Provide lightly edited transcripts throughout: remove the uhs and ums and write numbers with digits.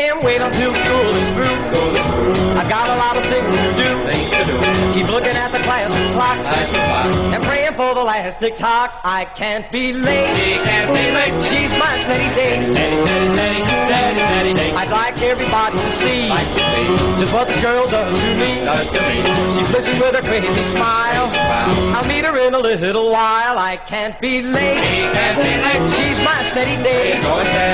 can't wait until school is through. I've got a lot of things to do. Keep looking at the class clock and praying for the last tick-tock. I can't be late. She's my steady date. I'd like everybody to see just what this girl does to me. She flips with her crazy smile. I'll meet her in a little while. I can't be late. She's my steady date.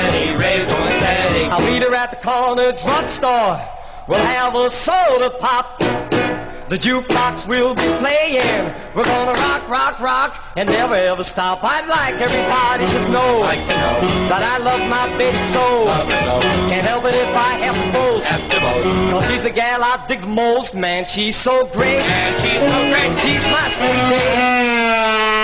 I'll meet her at the corner drugstore. We'll have a soda pop. The jukebox will be playing. We're gonna rock, rock, rock, and never ever stop. I'd like everybody to know that I love my baby so. Can't help it if I have to boast. Cause she's the gal I dig the most. Man, she's so great. She's my steady date.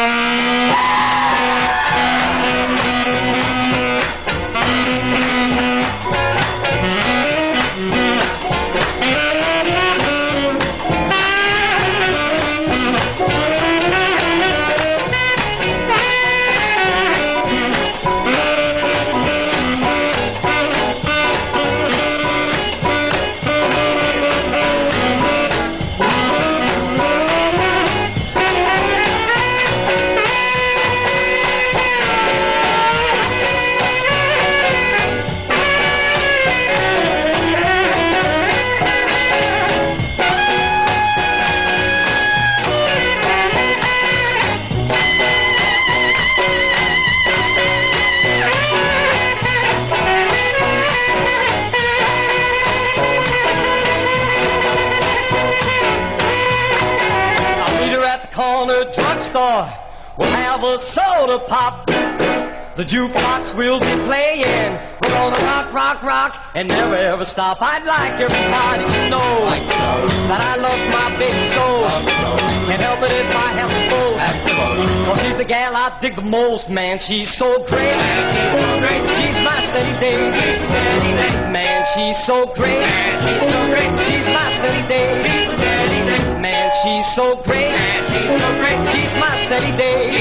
Corner drugstore, we'll have a soda pop. The jukebox will be playing. We're gonna rock, rock, rock, and never ever stop. I'd like everybody to know that I love my baby so. Can't help it if I have to boast. Cause she's the gal I dig the most. Man, she's so great. She's my steady date. Man, she's so great. She's my steady date. Man, she's so great. She's my steady date.